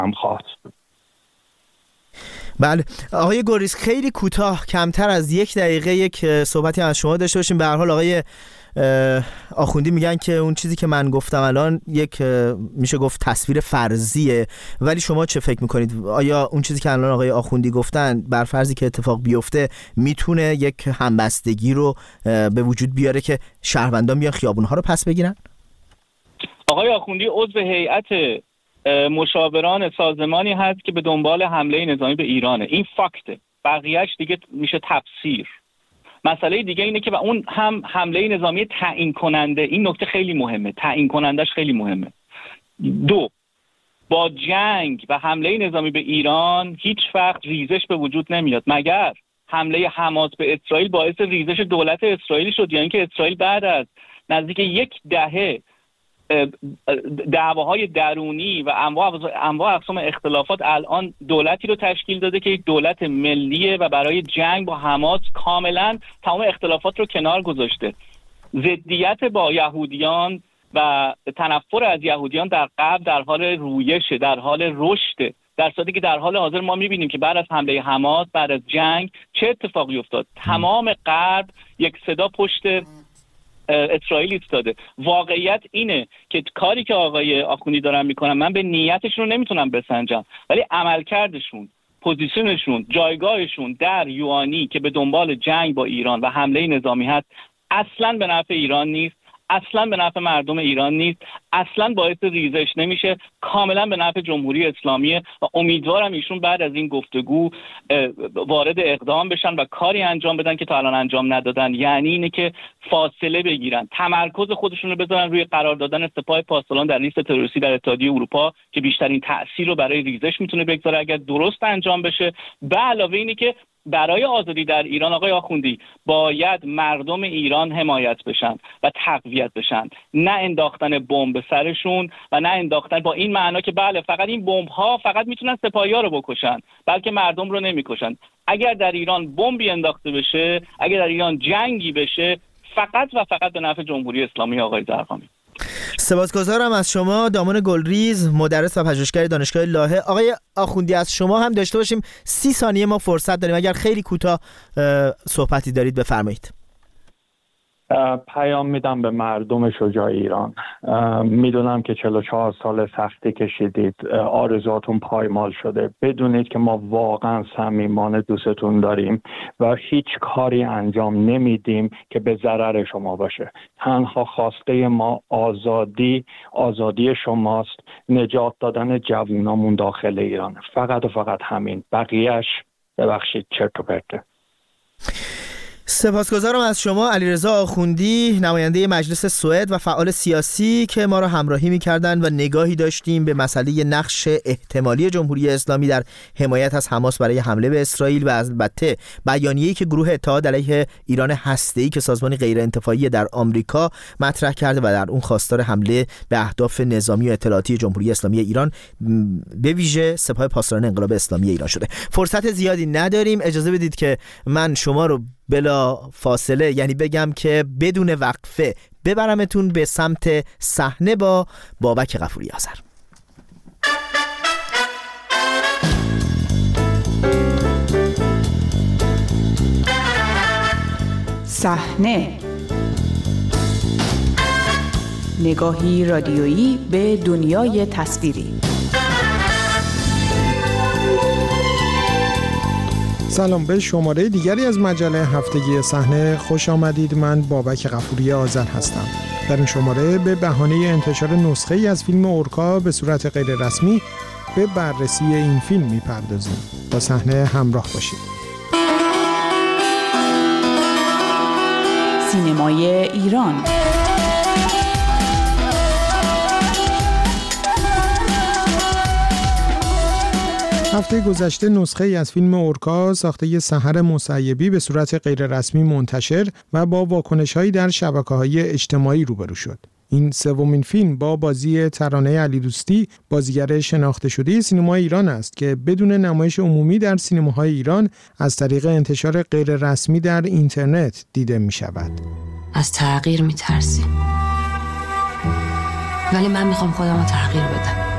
هم خواست. بله آقای گلریز، خیلی کوتاه، کمتر از 1 دقیقه یک صحبتی از شما داشته باشیم. به هر حال آقای آخوندی میگن که اون چیزی که من گفتم الان یک میشه گفت تصویر فرضیه، ولی شما چه فکر میکنید؟ آیا اون چیزی که الان آقای آخوندی گفتن بر فرضی که اتفاق بیفته میتونه یک همبستگی رو به وجود بیاره که شهروندان بیان خیابونها رو پس بگیرن؟ آقای آخوندی عضو هیئت مشاوران سازمانی هست که به دنبال حمله نظامی به ایرانه. این فاکته، بقیهش دیگه میشه تفسیر. مسئله دیگه اینه که اون هم حمله نظامی تعیین کننده، این نکته خیلی مهمه، تعیین کنندش خیلی مهمه. 2، با جنگ و حمله نظامی به ایران هیچ وقت ریزش به وجود نمیاد، مگر حمله حماس به اسرائیل باعث ریزش دولت اسرائیلی شد، یعنی که اسرائیل بعد از نزدیک 1 دهه دعواهای درونی و انواع اقسام اختلافات الان دولتی رو تشکیل داده که یک دولت ملیه و برای جنگ با حماس کاملا تمام اختلافات رو کنار گذاشته. ضدیت با یهودیان و تنفر از یهودیان در غرب در حال رویشه، در حال رشده، در صورتی که در حال حاضر ما می‌بینیم که بعد از حمله حماس، بعد از جنگ چه اتفاقی افتاد. تمام غرب یک صدا پشت اسرائیل ایستاده. واقعیت اینه که کاری که آقای آخوندی دارن میکنن، من به نیتشون رو نمیتونم بسنجم، ولی عملکردشون، پوزیشنشون، جایگاهشون در یوانی که به دنبال جنگ با ایران و حمله نظامی هست اصلاً به نفع ایران نیست، اصلاً به نفع مردم ایران نیست، اصلاً باعث ریزش نمیشه، کاملا به نفع جمهوری اسلامیه و امیدوارم ایشون بعد از این گفتگو وارد اقدام بشن و کاری انجام بدن که تا الان انجام ندادن. یعنی اینه که فاصله بگیرن، تمرکز خودشون رو بذارن روی قرار دادن سپاه پاسداران در لیست تروریستی در اتحادیه اروپا که بیشترین تأثیر رو برای ریزش میتونه بگذاره اگر درست انجام بشه. به علاوه اینه که برای آزادی در ایران آقای آخوندی باید مردم ایران حمایت بشن و تقویت بشن، نه انداختن بمب به سرشون و نه انداختن با این معنا که بله فقط این بمب ها فقط میتونن سپاهی‌ها رو بکشن بلکه مردم رو نمیکشن. اگر در ایران بمبی انداخته بشه، اگر در ایران جنگی بشه، فقط و فقط به نفع جمهوری اسلامی. آقای زرقامی، سپاسگزارم از شما. دامان گلریز، مدرس و پژوهشگر دانشگاه لاهه. آقای آخوندی از شما هم داشته باشیم، 30 ثانیه ما فرصت داریم، اگر خیلی کوتاه صحبتی دارید بفرمایید. پیام میدم به مردم شجاع ایران. میدونم که 44 سال سختی کشیدید، آرزوهاتون پایمال شده. بدونید که ما واقعا صمیمانه دوستتون داریم و هیچ کاری انجام نمیدیم که به ضرر شما باشه. تنها خواسته ما آزادی شماست، نجات دادن جوانامون داخل ایران. فقط و فقط همین، بقیهش ببخشید چرت و پرته. سپاسگزارم از شما علیرضا آخوندی، نماینده مجلس سوئد و فعال سیاسی که ما را همراهی می‌کردند و نگاهی داشتیم به مسئله نقش احتمالی جمهوری اسلامی در حمایت از حماس برای حمله به اسرائیل و البته بیانیه‌ای که گروه اتحاد علیه ایران هسته‌ای که سازمانی غیر انتفاعی در آمریکا مطرح کرده و در اون خواستار حمله به اهداف نظامی و اطلاعاتی جمهوری اسلامی ایران به ویژه سپاه پاسداران انقلاب اسلامی ایران شده. فرصت زیادی نداریم، اجازه بدید که من شما رو بلا فاصله، یعنی بگم که بدون وقفه، ببرمتون به سمت صحنه با بابک غفوری آذر. صحنه، نگاهی رادیویی به دنیای تصویری. سلام، به شماره دیگری از مجله هفتگی صحنه خوش آمدید. من بابک غفوری آذر هستم. در این شماره به بهانه انتشار نسخه‌ای از فیلم اورکا به صورت غیر رسمی به بررسی این فیلم می‌پردازیم. با صحنه همراه باشید. سینمای ایران. هفته گذشته نسخه‌ای از فیلم اورکا ساخته سحر مسیبی به صورت غیررسمی منتشر و با واکنش‌هایی در شبکه‌های اجتماعی روبرو شد. این سومین فیلم با بازی ترانه علیدوستی، بازیگر شناخته شده سینمای ایران است که بدون نمایش عمومی در سینماهای ایران از طریق انتشار غیررسمی در اینترنت دیده می‌شود. از تغییر می‌ترسیم، ولی من می‌خوام خودم رو تغییر بدم.